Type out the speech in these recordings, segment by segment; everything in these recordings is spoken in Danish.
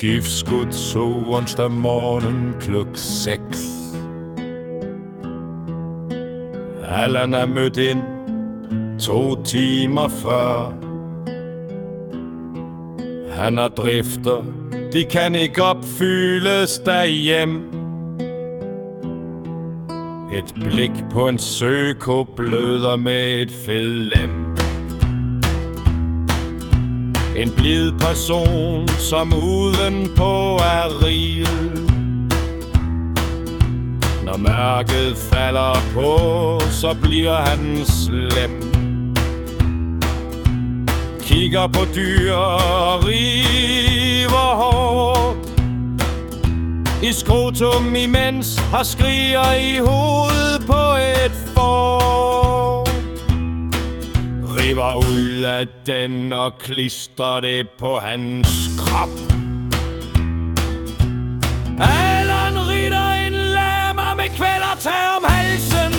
giftskud så onsdag morgen klok 6. Allan er mødt ind 2 timer før. Han har drifter, de kan ikke opfyldes derhjem. Et blik på en søko bløder med et fedlem. En blid person, som udenpå er rig. Når mørket falder på, så bliver han slem. Kigger på dyr og river hårdt i skrotum imens har skriger i hovedet på et får. River ud af den og klistrer det på hans krop. Allan ritter en lammer med kvælertag om halsen.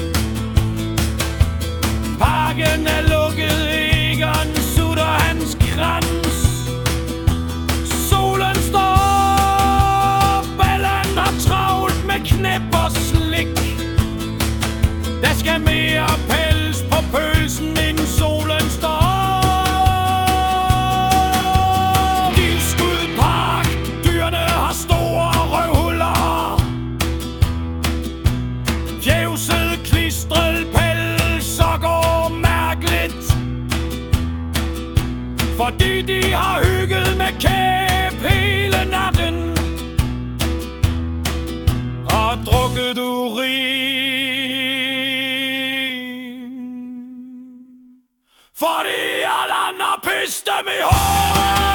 Parken er lukket, Egon sutter hans krans. Solen står op, Allan har travlt med knæp og slik. Der skal mere pels på pølsen, inden solen står op. Giftskud Park, dyrene har store røvhuller. Fjævset, klistret pels og går mærkeligt. Fordi de har hygget med kæp hele natten og drukket urin. Fordi Allan har pist dem i håret.